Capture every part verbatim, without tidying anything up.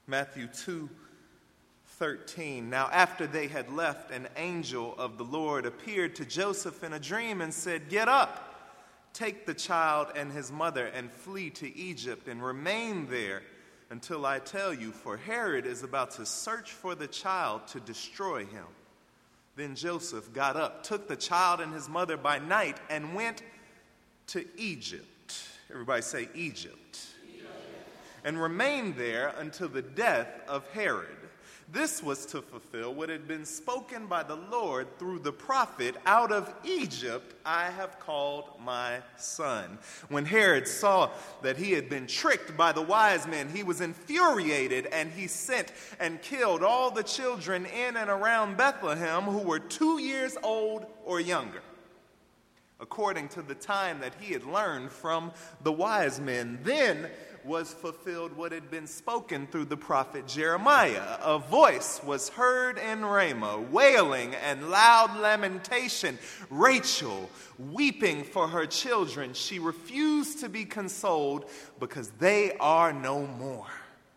Matthew two thirteen. Now after they had left, an angel of the Lord appeared to Joseph in a dream and said, "Get up, take the child and his mother and flee to Egypt and remain there until I tell you, for Herod is about to search for the child to destroy him." Then Joseph got up, took the child and his mother by night, and went to Egypt. Everybody say Egypt. Egypt. And remained there until the death of Herod. This was to fulfill what had been spoken by the Lord through the prophet, "Out of Egypt I have called my son." When Herod saw that he had been tricked by the wise men, he was infuriated, and he sent and killed all the children in and around Bethlehem who were two years old or younger, according to the time that he had learned from the wise men. Then was fulfilled what had been spoken through the prophet Jeremiah. A voice was heard in Ramah, wailing and loud lamentation, Rachel weeping for her children. She refused to be consoled because they are no more.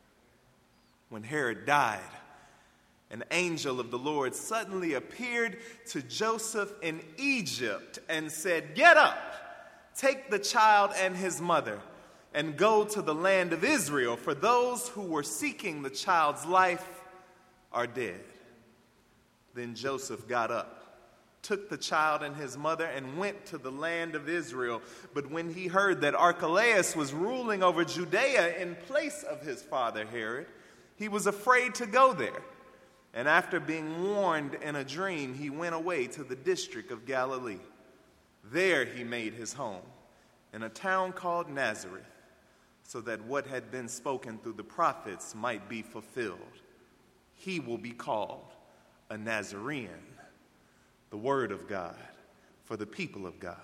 When Herod died, an angel of the Lord suddenly appeared to Joseph in Egypt and said, "Get up, take the child and his mother, and go to the land of Israel, for those who were seeking the child's life are dead." Then Joseph got up, took the child and his mother, and went to the land of Israel. But when he heard that Archelaus was ruling over Judea in place of his father Herod, he was afraid to go there. And after being warned in a dream, he went away to the district of Galilee. There he made his home, in a town called Nazareth, so that what had been spoken through the prophets might be fulfilled. He will be called a Nazarene, the word of God for the people of God.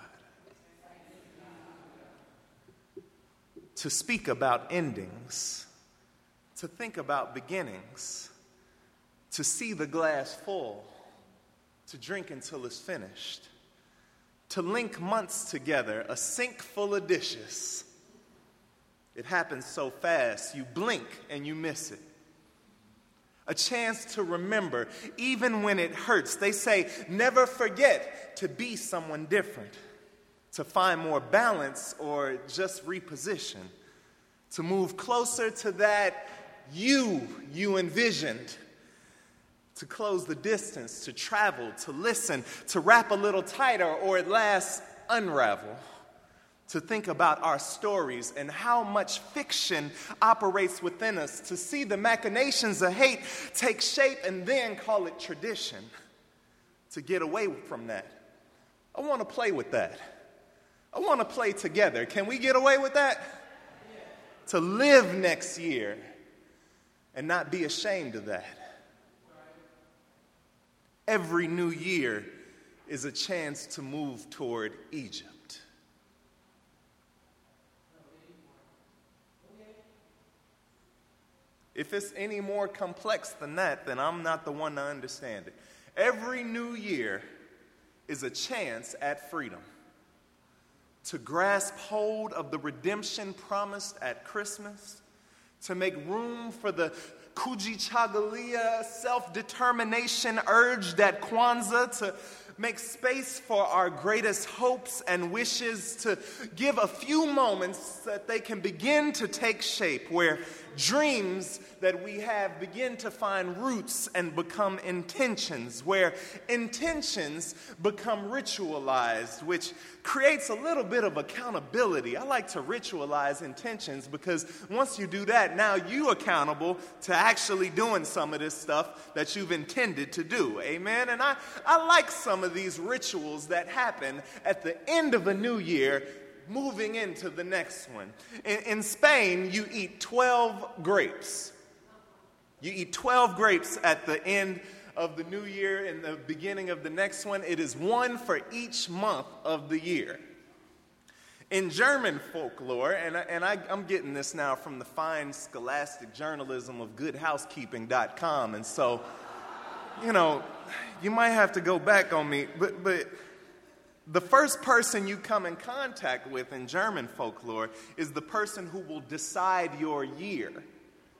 To speak about endings, to think about beginnings, to see the glass full, to drink until it's finished, to link months together, a sink full of dishes. It happens so fast, you blink and you miss it. A chance to remember, even when it hurts. They say, never forget to be someone different, to find more balance or just reposition, to move closer to that you you envisioned, to close the distance, to travel, to listen, to wrap a little tighter or at last unravel, to think about our stories and how much fiction operates within us, to see the machinations of hate take shape and then call it tradition, to get away from that. I want to play with that. I want to play together. Can we get away with that? Yeah. To live next year and not be ashamed of that. Every new year is a chance to move toward Egypt. If it's any more complex than that, then I'm not the one to understand it. Every new year is a chance at freedom, to grasp hold of the redemption promised at Christmas, to make room for the Kujichagulia self-determination urged at Kwanzaa, to make space for our greatest hopes and wishes, to give a few moments that they can begin to take shape, where dreams that we have begin to find roots and become intentions, where intentions become ritualized, which creates a little bit of accountability. I like to ritualize intentions because once you do that, now you're accountable to actually doing some of this stuff that you've intended to do. Amen? And I, I like some of these rituals that happen at the end of a new year, moving into the next one. In, in Spain, you eat twelve grapes. You eat twelve grapes at the end of the new year and the beginning of the next one. It is one for each month of the year. In German folklore, and, I, and I, I'm getting this now from the fine scholastic journalism of good housekeeping dot com, and so, you know, you might have to go back on me, but but the first person you come in contact with in German folklore is the person who will decide your year.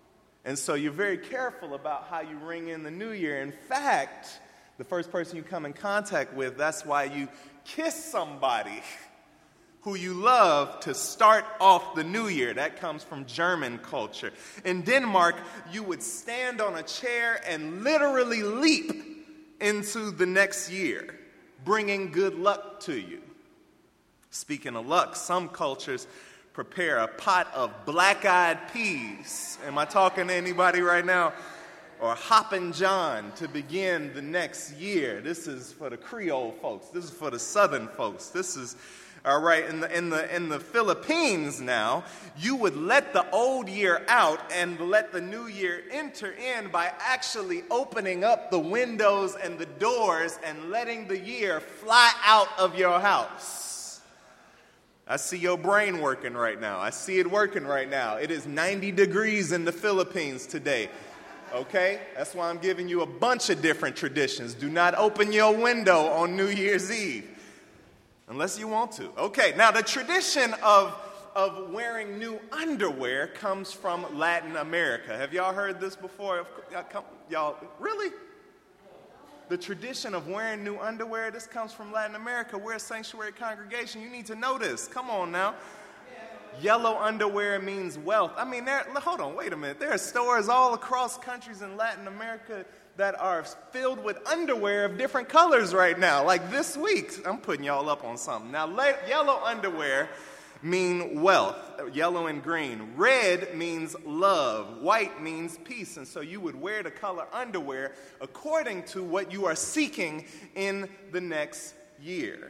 And so you're very careful about how you ring in the new year. In fact, the first person you come in contact with, that's why you kiss somebody who you love to start off the new year. That comes from German culture. In Denmark, you would stand on a chair and literally leap into the next year, bringing good luck to you. Speaking of luck, some cultures prepare a pot of black-eyed peas. Am I talking to anybody right now? Or Hoppin' John to begin the next year. This is for the Creole folks. This is for the Southern folks. This is, all right, in the, in the, in the Philippines now, you would let the old year out and let the new year enter in by actually opening up the windows and the doors and letting the year fly out of your house. I see your brain working right now. I see it working right now. It is ninety degrees in the Philippines today. Okay? That's why I'm giving you a bunch of different traditions. Do not open your window on New Year's Eve. Unless you want to. Okay, now the tradition of, of wearing new underwear comes from Latin America. Have y'all heard this before? Y'all, really? The tradition of wearing new underwear, this comes from Latin America. We're a sanctuary congregation. You need to know this. Come on now. Yellow underwear means wealth. I mean, there, hold on, wait a minute. There are stores all across countries in Latin America that are filled with underwear of different colors right now. Like this week, I'm putting y'all up on something. Now, le- yellow underwear mean wealth, yellow and green. Red means love. White means peace. And so you would wear the color underwear according to what you are seeking in the next year.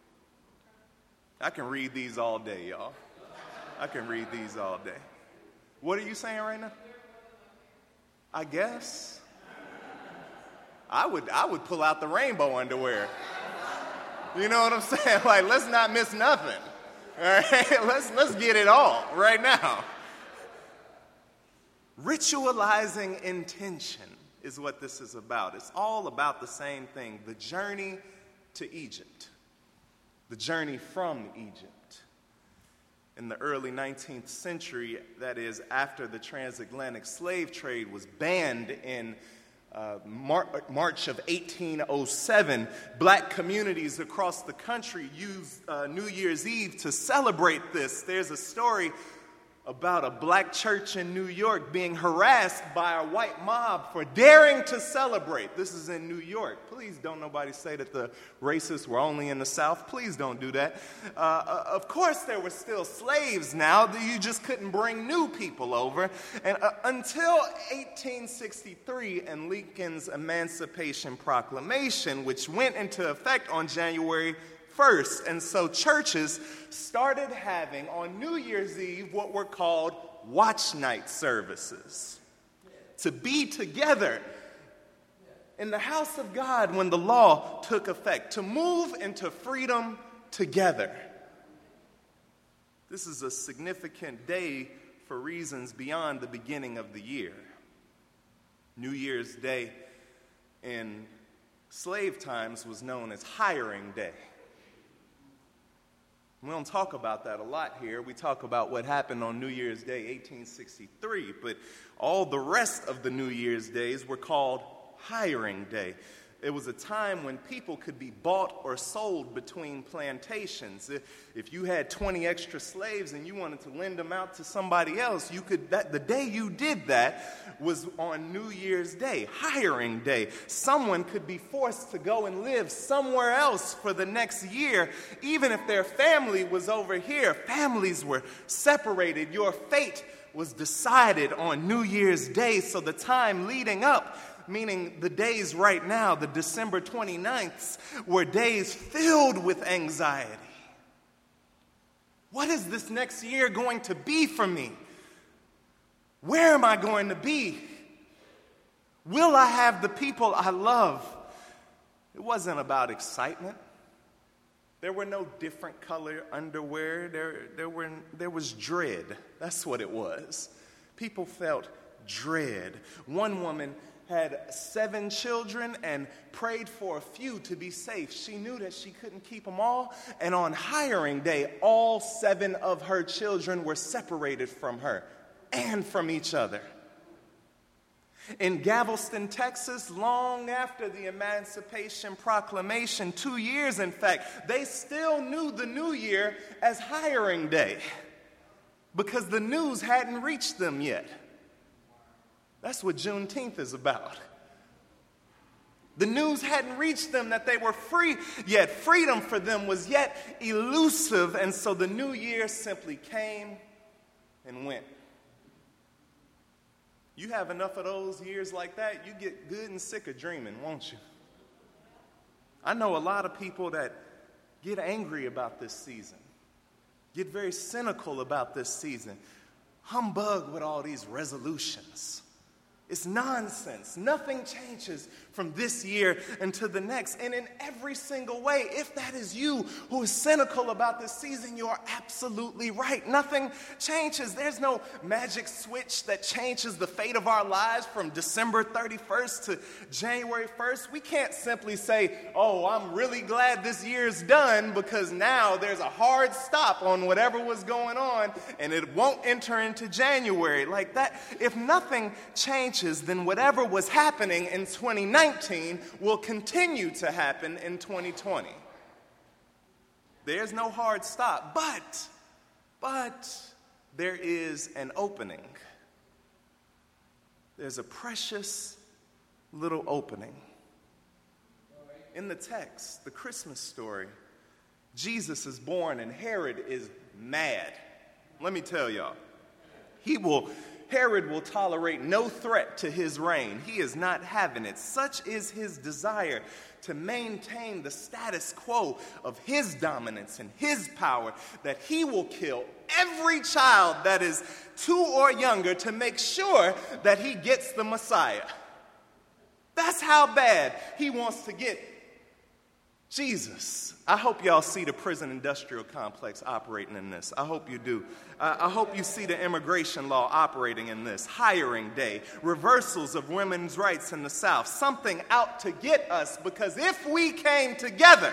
I can read these all day, y'all. I can read these all day. What are you saying right now? I guess. I would I would pull out the rainbow underwear. You know what I'm saying? Like, let's not miss nothing. All right? Let's let's get it all right now. Ritualizing intention is what this is about. It's all about the same thing. The journey to Egypt. The journey from Egypt. In the early nineteenth century, that is, after the transatlantic slave trade was banned in uh, Mar- March of eighteen oh seven, black communities across the country used uh, New Year's Eve to celebrate this. There's a story about a black church in New York being harassed by a white mob for daring to celebrate. This is in New York. Please don't nobody say that the racists were only in the South. Please don't do that. Uh, of course, there were still slaves now. You just couldn't bring new people over. And uh, until eighteen sixty-three and Lincoln's Emancipation Proclamation, which went into effect on January first. And so churches started having on New Year's Eve what were called watch night services. To be together in the house of God when the law took effect. To move into freedom together. This is a significant day for reasons beyond the beginning of the year. New Year's Day in slave times was known as hiring day. We don't talk about that a lot here. We talk about what happened on New Year's Day, eighteen sixty-three, but all the rest of the New Year's days were called hiring day. It was a time when people could be bought or sold between plantations. If you had twenty extra slaves and you wanted to lend them out to somebody else, you could. That, the day you did that was on New Year's Day, hiring day. Someone could be forced to go and live somewhere else for the next year, even if their family was over here. Families were separated. Your fate was decided on New Year's Day, so the time leading up, meaning the days right now, the December twenty-ninths, were days filled with anxiety. What is this next year going to be for me? Where am I going to be? Will I have the people I love? It wasn't about excitement. There were no different color underwear. There, there, were, there was dread. That's what it was. People felt dread. One woman had seven children and prayed for a few to be safe. She knew that she couldn't keep them all, and on hiring day, all seven of her children were separated from her and from each other. In Galveston, Texas, long after the Emancipation Proclamation, two years in fact, they still knew the new year as hiring day because the news hadn't reached them yet. That's what Juneteenth is about. The news hadn't reached them that they were free yet. Freedom for them was yet elusive, and so the new year simply came and went. You have enough of those years like that, you get good and sick of dreaming, won't you? I know a lot of people that get angry about this season, get very cynical about this season, humbug with all these resolutions. It's nonsense. Nothing changes from this year into the next. And in every single way, if that is you who is cynical about this season, you are absolutely right. Nothing changes. There's no magic switch that changes the fate of our lives from December thirty-first to January first. We can't simply say, oh, I'm really glad this year's done because now there's a hard stop on whatever was going on and it won't enter into January. Like that, if nothing changes, then whatever was happening in twenty nineteen will continue to happen in twenty twenty. There's no hard stop, but, but there is an opening. There's a precious little opening. In the text, the Christmas story, Jesus is born and Herod is mad. Let me tell y'all, he will... Herod will tolerate no threat to his reign. He is not having it. Such is his desire to maintain the status quo of his dominance and his power that he will kill every child that is two or younger to make sure that he gets the Messiah. That's how bad he wants to get Jesus. I hope y'all see the prison industrial complex operating in this. I hope you do. Uh, I hope you see the immigration law operating in this. Hiring day, reversals of women's rights in the South, something out to get us, because if we came together,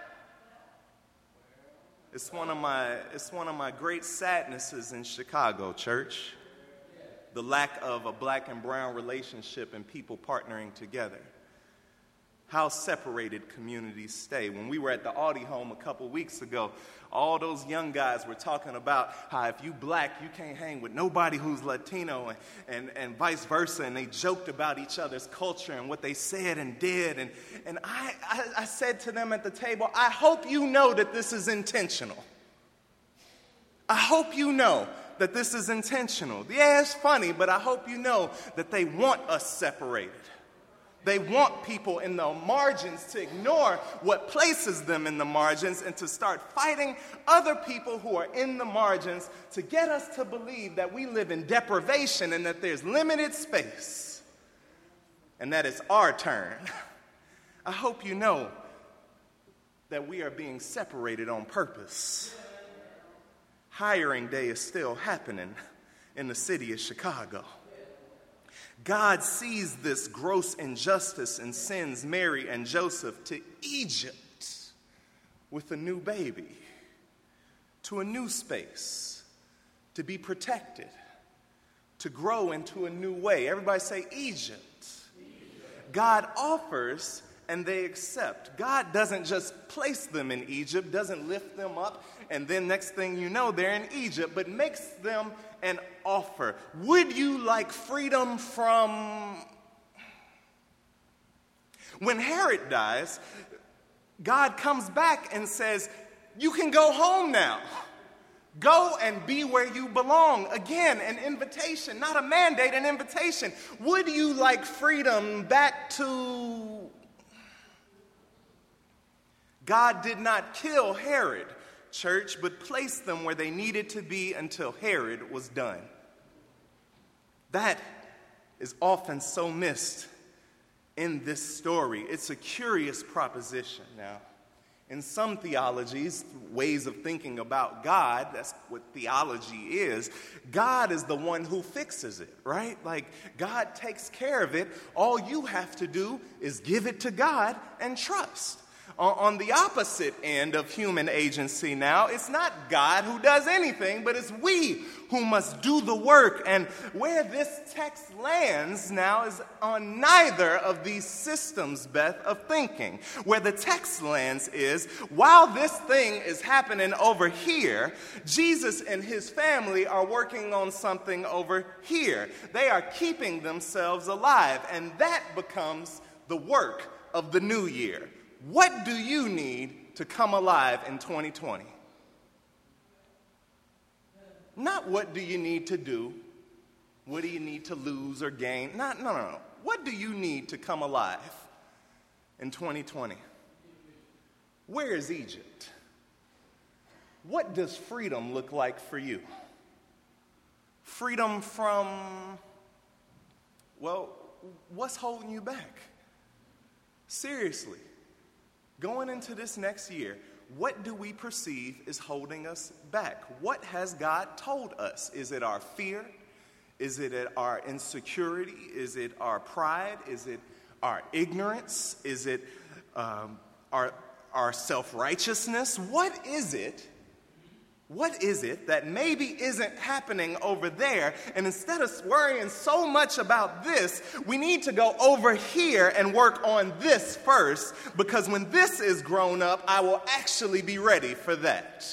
it's one of my, it's one of my great sadnesses in Chicago, church, the lack of a black and brown relationship and people partnering together. How separated communities stay. When we were at the Audi home a couple weeks ago, all those young guys were talking about how if you black, you can't hang with nobody who's Latino and, and, and vice versa. And they joked about each other's culture and what they said and did. And, and I, I, I said to them at the table, I hope you know that this is intentional. I hope you know that this is intentional. Yeah, it's funny, but I hope you know that they want us separated. They want people in the margins to ignore what places them in the margins and to start fighting other people who are in the margins to get us to believe that we live in deprivation and that there's limited space and that it's our turn. I hope you know that we are being separated on purpose. Hiring day is still happening in the city of Chicago. God sees this gross injustice and sends Mary and Joseph to Egypt with a new baby, to a new space, to be protected, to grow into a new way. Everybody say Egypt. Egypt. God offers and they accept. God doesn't just place them in Egypt, doesn't lift them up, and then next thing you know, they're in Egypt, but makes them an offer. Would you like freedom from... When Herod dies, God comes back and says, you can go home now. Go and be where you belong. Again, an invitation, not a mandate, an invitation. Would you like freedom back to... God did not kill Herod, church, but placed them where they needed to be until Herod was done. That is often so missed in this story. It's a curious proposition. Now, in some theologies, ways of thinking about God, that's what theology is, God is the one who fixes it, right? Like, God takes care of it. All you have to do is give it to God and trust. On, on the opposite end of human agency now, it's not God who does anything, but it's we who must do the work. And where this text lands now is on neither of these systems, Beth, of thinking. Where the text lands is, while this thing is happening over here, Jesus and his family are working on something over here. They are keeping themselves alive, and that becomes the work of the new year. What do you need to come alive in twenty twenty? Not what do you need to do, what do you need to lose or gain. Not, no, no, no. What do you need to come alive in twenty twenty? Where is Egypt? What does freedom look like for you? Freedom from, well, what's holding you back? Seriously, going into this next year, what do we perceive is holding us back? What has God told us? Is it our fear? Is it our insecurity? Is it our pride? Is it our ignorance? Is it um, our, our self-righteousness? What is it? What is it that maybe isn't happening over there? And instead of worrying so much about this, we need to go over here and work on this first, because when this is grown up, I will actually be ready for that.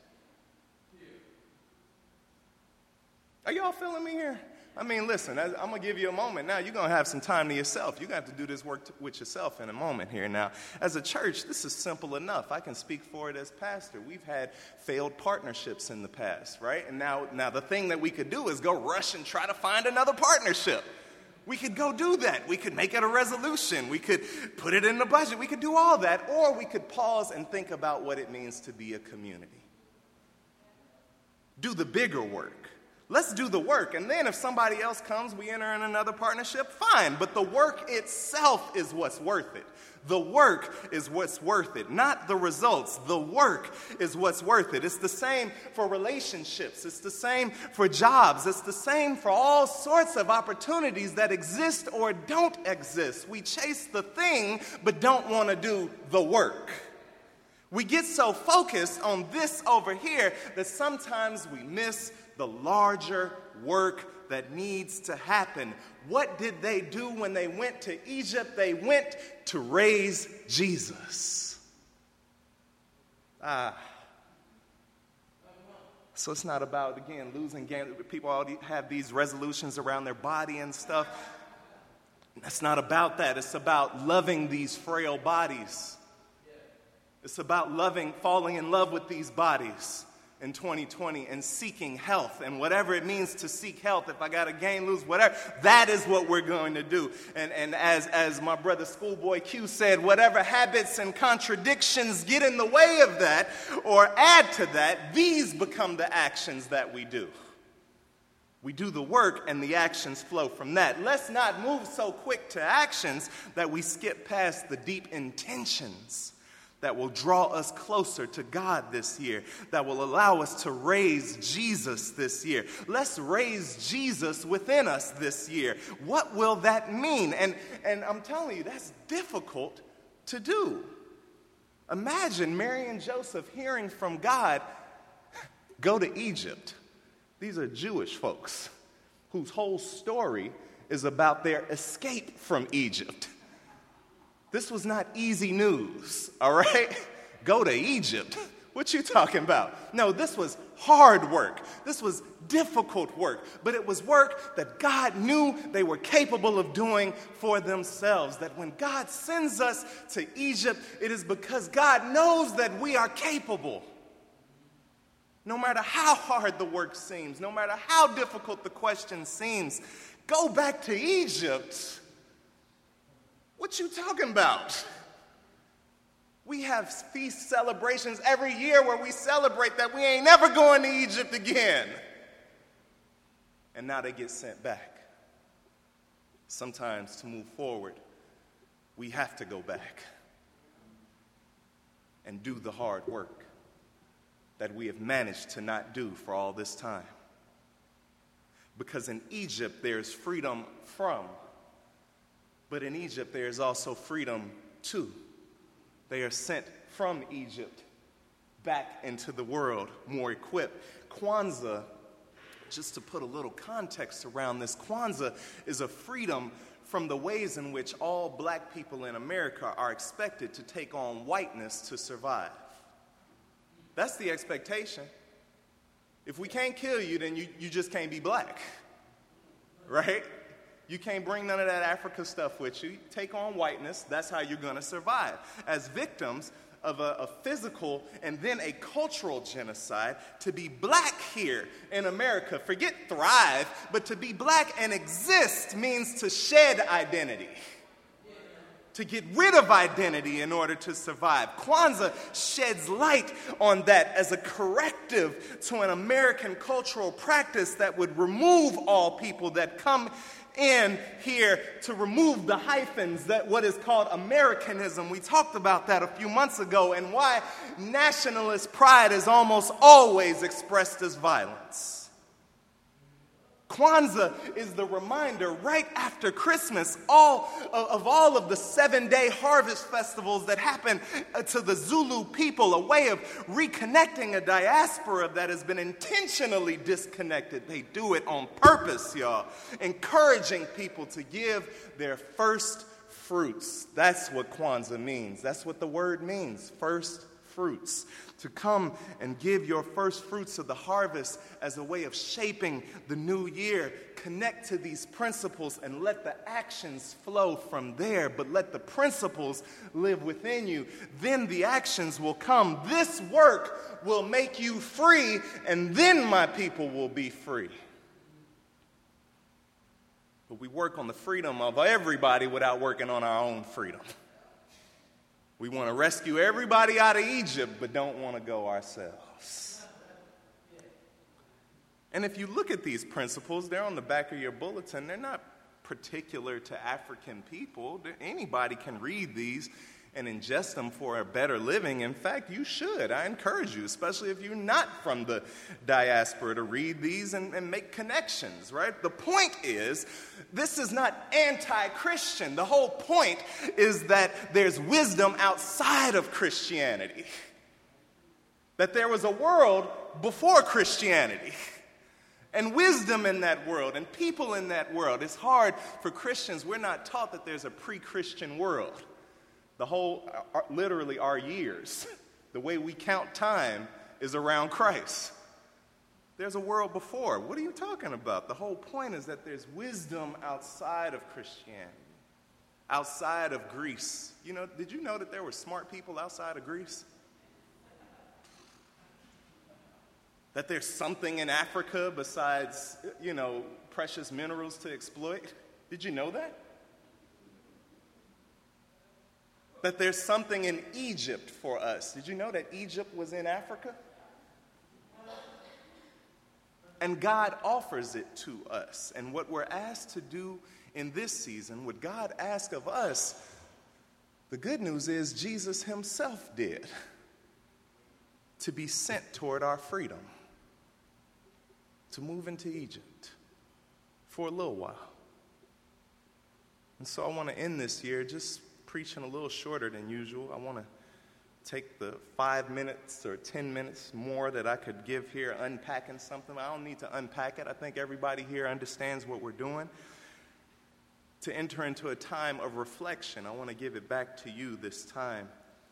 Are y'all feeling me here? I mean, listen, I'm going to give you a moment now. You're going to have some time to yourself. You're going to have to do this work t- with yourself in a moment here. Now, as a church, this is simple enough. I can speak for it as pastor. We've had failed partnerships in the past, right? And now, now the thing that we could do is go rush and try to find another partnership. We could go do that. We could make it a resolution. We could put it in the budget. We could do all that. Or we could pause and think about what it means to be a community. Do the bigger work. Let's do the work, and then if somebody else comes, we enter in another partnership, fine. But the work itself is what's worth it. The work is what's worth it, not the results. The work is what's worth it. It's the same for relationships. It's the same for jobs. It's the same for all sorts of opportunities that exist or don't exist. We chase the thing, but don't want to do the work. We get so focused on this over here that sometimes we miss the larger work that needs to happen. What did they do when they went to Egypt? They went to raise Jesus. Ah. So it's not about, again, losing gain. People all have these resolutions around their body and stuff. That's not about that. It's about loving these frail bodies. It's about loving, falling in love with these bodies in twenty twenty and seeking health. And whatever it means to seek health, if I got to gain, lose, whatever, that is what we're going to do. And, and as, as my brother Schoolboy Q said, whatever habits and contradictions get in the way of that or add to that, these become the actions that we do. We do the work and the actions flow from that. Let's not move so quick to actions that we skip past the deep intentions that will draw us closer to God this year, that will allow us to raise Jesus this year. Let's raise Jesus within us this year. What will that mean? And, and I'm telling you, that's difficult to do. Imagine Mary and Joseph hearing from God, go to Egypt. These are Jewish folks whose whole story is about their escape from Egypt. This was not easy news, all right? Go to Egypt. What you talking about? No, this was hard work. This was difficult work, but it was work that God knew they were capable of doing for themselves. That when God sends us to Egypt, it is because God knows that we are capable. No matter how hard the work seems, no matter how difficult the question seems, go back to Egypt. What you talking about? We have feast celebrations every year where we celebrate that we ain't never going to Egypt again. And now they get sent back. Sometimes to move forward, we have to go back and do the hard work that we have managed to not do for all this time. Because in Egypt, there's freedom from. But in Egypt, there is also freedom to. They are sent from Egypt back into the world more equipped. Kwanzaa, just to put a little context around this, Kwanzaa is a freedom from the ways in which all black people in America are expected to take on whiteness to survive. That's the expectation. If we can't kill you, then you, you just can't be black, right? You can't bring none of that Africa stuff with you. Take on whiteness. That's how you're going to survive. As victims of a, a physical and then a cultural genocide, to be black here in America, forget thrive, but to be black and exist means to shed identity. To get rid of identity in order to survive. Kwanzaa sheds light on that as a corrective to an American cultural practice that would remove all people that come in here, to remove the hyphens, that what is called Americanism. We talked about that a few months ago, and why nationalist pride is almost always expressed as violence. Kwanzaa is the reminder right after Christmas all of, of all of the seven-day harvest festivals that happen to the Zulu people, a way of reconnecting a diaspora that has been intentionally disconnected. They do it on purpose, y'all, encouraging people to give their first fruits. That's what Kwanzaa means. That's what the word means, first fruits. To come and give your first fruits of the harvest as a way of shaping the new year. Connect to these principles and let the actions flow from there, but let the principles live within you. Then the actions will come. This work will make you free, and then my people will be free. But we work on the freedom of everybody without working on our own freedom. We want to rescue everybody out of Egypt, but don't want to go ourselves. And if you look at these principles, they're on the back of your bulletin. They're not particular to African people. Anybody can read these and ingest them for a better living. In fact, you should. I encourage you, especially if you're not from the diaspora, to read these and, and make connections, right? The point is, this is not anti-Christian. The whole point is that there's wisdom outside of Christianity. That there was a world before Christianity. And wisdom in that world, and people in that world. It's hard for Christians. We're not taught that there's a pre-Christian world. The whole, literally our years, the way we count time is around Christ. There's a world before. What are you talking about? The whole point is that there's wisdom outside of Christianity, outside of Greece. You know, did you know that there were smart people outside of Greece? That there's something in Africa besides, you know, precious minerals to exploit? Did you know that? That there's something in Egypt for us. Did you know that Egypt was in Africa? And God offers it to us. And what we're asked to do in this season, what God asked of us, the good news is Jesus himself did. To be sent toward our freedom. To move into Egypt for a little while. And so I want to end this year just preaching a little shorter than usual. I want to take the five minutes or ten minutes more that I could give here unpacking something. I don't need to unpack it. I think everybody here understands what we're doing. To enter into a time of reflection, I want to give it back to you this time.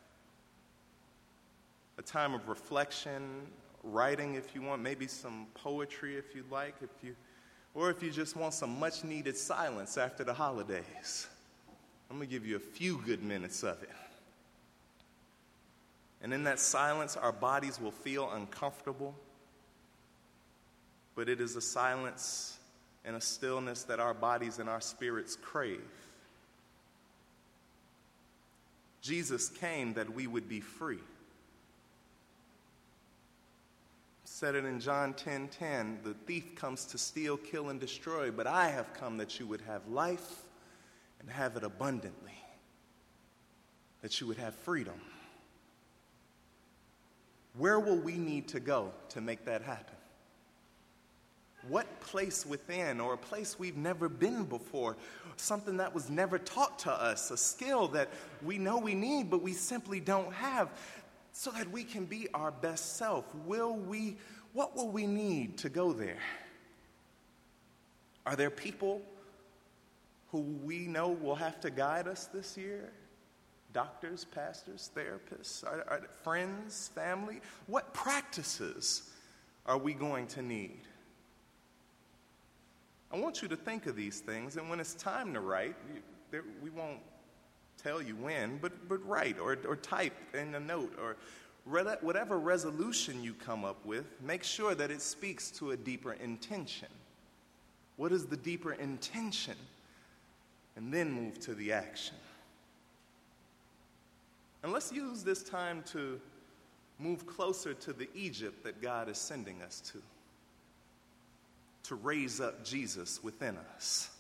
A time of reflection, writing if you want, maybe some poetry if you'd like, if you, or if you just want some much-needed silence after the holidays. I'm going to give you a few good minutes of it. And in that silence, our bodies will feel uncomfortable, but it is a silence and a stillness that our bodies and our spirits crave. Jesus came that we would be free. Said it in John ten ten, the thief comes to steal, kill, and destroy, but I have come that you would have life and have it abundantly, that you would have freedom. Where will we need to go to make that happen? What place within, or a place we've never been before, something that was never taught to us, a skill that we know we need but we simply don't have, so that we can be our best self? Will we, what will we need to go there? Are there people who we know will have to guide us this year? Doctors, pastors, therapists, are, are friends, family? What practices are we going to need? I want you to think of these things, and when it's time to write, you, there, we won't tell you when, but, but write or, or type in a note, or re- whatever resolution you come up with, make sure that it speaks to a deeper intention. What is the deeper intention? And then move to the action. And let's use this time to move closer to the Egypt that God is sending us to. To raise up Jesus within us.